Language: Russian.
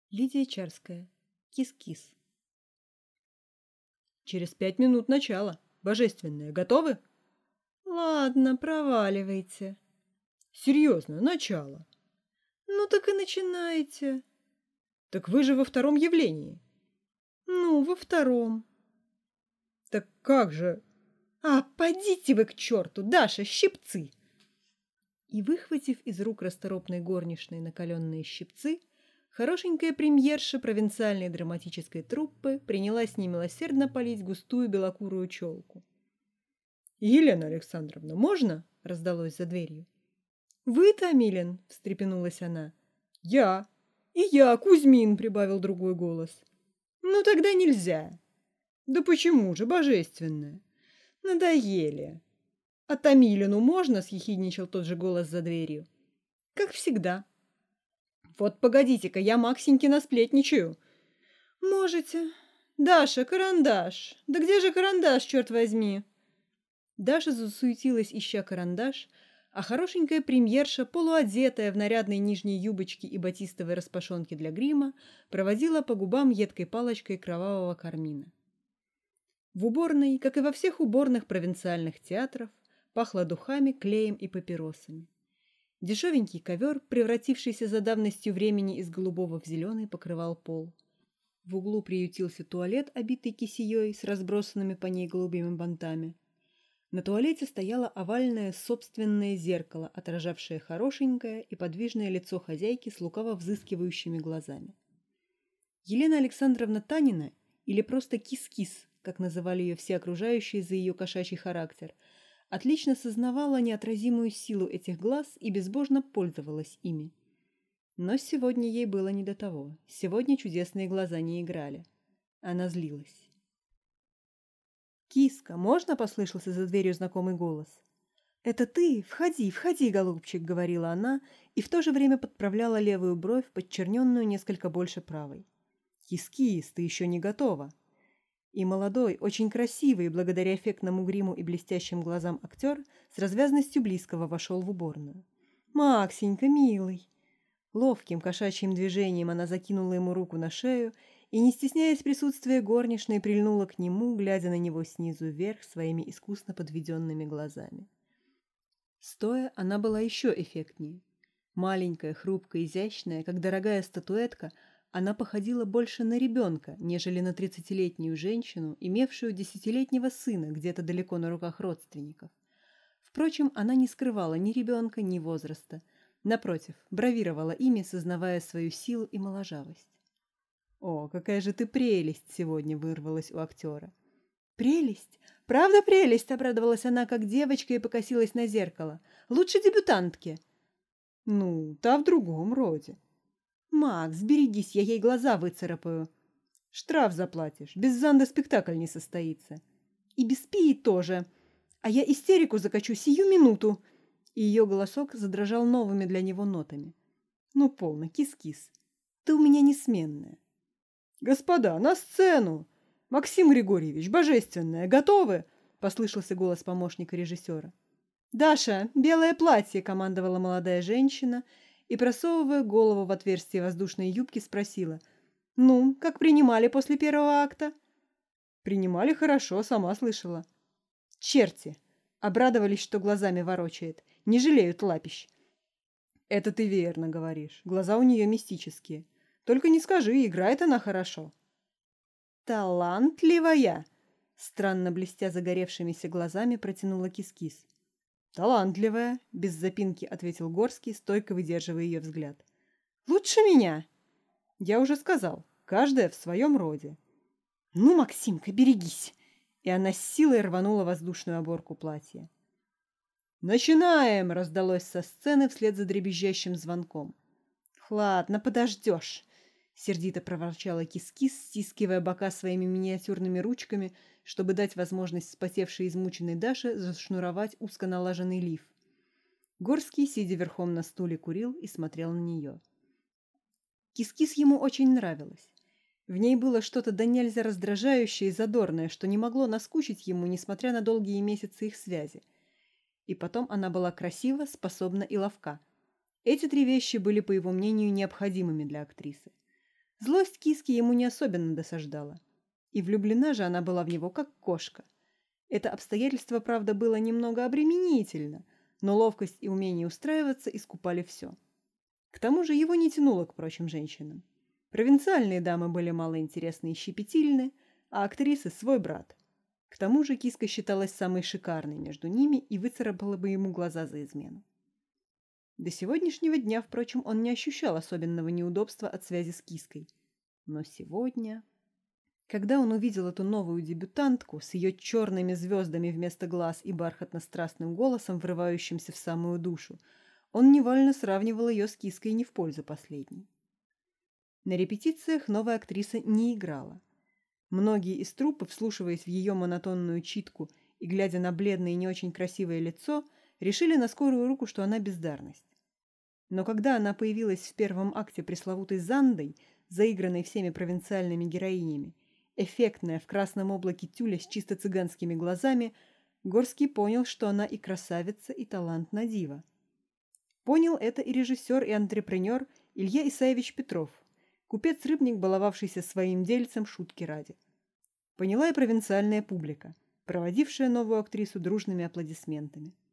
Лидия Чарская. Кис-кис. Через 5 минут начало. Божественное. Готовы? Ладно, проваливайте. Серьезно, начало. Ну так и начинайте. Так вы же во втором явлении. Ну, во втором. Так как же? А, подите вы к черту, Даша, щипцы! И, выхватив из рук расторопной горничной накаленные щипцы, хорошенькая премьерша провинциальной драматической труппы принялась немилосердно полить густую белокурую челку. «Елена Александровна, можно?» — раздалось за дверью. «Вы, Томилин?» — встрепенулась она. «Я. И я, Кузьмин», — прибавил другой голос. «Ну тогда нельзя». «Да почему же, божественное?» «Надоели». «А Томилину можно?» — съехидничал тот же голос за дверью. «Как всегда». «Вот погодите-ка, я Максеньке насплетничаю». «Можете. Даша, карандаш. Да где же карандаш, черт возьми?» Даша засуетилась, ища карандаш, а хорошенькая премьерша, полуодетая в нарядной нижней юбочке и батистовой распашонке для грима, проводила по губам едкой палочкой кровавого кармина. В уборной, как и во всех уборных провинциальных театров, пахло духами, клеем и папиросами. Дешевенький ковер, превратившийся за давностью времени из голубого в зеленый, покрывал пол. В углу приютился туалет, обитый кисеей с разбросанными по ней голубыми бантами. На туалете стояло овальное собственное зеркало, отражавшее хорошенькое и подвижное лицо хозяйки с лукаво взыскивающими глазами. Елена Александровна Танина, или просто Кис-кис, как называли ее все окружающие за ее кошачий характер, отлично сознавала неотразимую силу этих глаз и безбожно пользовалась ими. Но сегодня ей было не до того. Сегодня чудесные глаза не играли. Она злилась. «Киска, можно?» — послышался за дверью знакомый голос. «Это ты? Входи, входи, голубчик», — говорила она, и в то же время подправляла левую бровь, подчерненную несколько больше правой. «Кис-кис, ты еще не готова». И молодой, очень красивый, благодаря эффектному гриму и блестящим глазам актер, с развязностью близкого вошел в уборную. «Максенька, милый!» Ловким кошачьим движением она закинула ему руку на шею и, не стесняясь присутствия горничной, прильнула к нему, глядя на него снизу вверх своими искусно подведенными глазами. Стоя, она была еще эффектнее. Маленькая, хрупкая, изящная, как дорогая статуэтка, она походила больше на ребенка, нежели на 30-летнюю женщину, имевшую 10-летнего сына где-то далеко на руках родственников. Впрочем, она не скрывала ни ребенка, ни возраста. Напротив, бравировала ими, сознавая свою силу и моложавость. «О, какая же ты прелесть сегодня!» — вырвалась у актера. «Прелесть? Правда прелесть?» — обрадовалась она, как девочка, и покосилась на зеркало. «Лучше дебютантки». «Ну, та в другом роде». «Макс, берегись, я ей глаза выцарапаю». «Штраф заплатишь, без занда спектакль не состоится». «И без пии тоже. А я истерику закачу сию минуту». И ее голосок задрожал новыми для него нотами. «Ну, полно, кис-кис. Ты у меня несменная». «Господа, на сцену! Максим Григорьевич, божественное, готовы?» — послышался голос помощника режиссера. «Даша, белое платье!» — командовала молодая женщина и, просовывая голову в отверстие воздушной юбки, спросила. «Ну, как принимали после первого акта?» «Принимали хорошо, сама слышала». «Черти!» — обрадовались, что глазами ворочает. «Не жалеют лапищ». «Это ты верно говоришь. Глаза у нее мистические. Только не скажи, играет она хорошо». «Талантливая!» — странно блестя загоревшимися глазами протянула Кис-кис. «Талантливая», — без запинки ответил Горский, стойко выдерживая ее взгляд. «Лучше меня!» «Я уже сказал, каждая в своем роде». «Ну, Максимка, берегись!» И она с силой рванула воздушную оборку платья. «Начинаем!» — раздалось со сцены вслед за дребезжащим звонком. «Ладно, подождешь!» — сердито проворчала Кис-кис, стискивая бока своими миниатюрными ручками, чтобы дать возможность вспотевшей и измученной Даше зашнуровать узко налаженный лиф. Горский, сидя верхом на стуле, курил и смотрел на нее. Кис-кис ему очень нравилась. В ней было что-то до нельзя раздражающее и задорное, что не могло наскучить ему, несмотря на долгие месяцы их связи. И потом она была красива, способна и ловка. Эти три вещи были, по его мнению, необходимыми для актрисы. Злость киски ему не особенно досаждала. И влюблена же она была в него, как кошка. Это обстоятельство, правда, было немного обременительно, но ловкость и умение устраиваться искупали все. К тому же его не тянуло к прочим женщинам. Провинциальные дамы были малоинтересны и щепетильны, а актрисы – свой брат. К тому же киска считалась самой шикарной между ними и выцарапала бы ему глаза за измену. До сегодняшнего дня, впрочем, он не ощущал особенного неудобства от связи с киской. Но сегодня... Когда он увидел эту новую дебютантку с ее черными звездами вместо глаз и бархатно-страстным голосом, врывающимся в самую душу, он невольно сравнивал ее с киской не в пользу последней. На репетициях новая актриса не играла. Многие из труппы, вслушиваясь в ее монотонную читку и глядя на бледное и не очень красивое лицо, решили на скорую руку, что она бездарность. Но когда она появилась в первом акте пресловутой Зандой, заигранной всеми провинциальными героинями, эффектная в красном облаке тюля с чисто цыганскими глазами, Горский понял, что она и красавица, и талант на диво. Понял это и режиссер, и антрепренер Илья Исаевич Петров, купец-рыбник, баловавшийся своим дельцем шутки ради. Поняла и провинциальная публика, проводившая новую актрису дружными аплодисментами.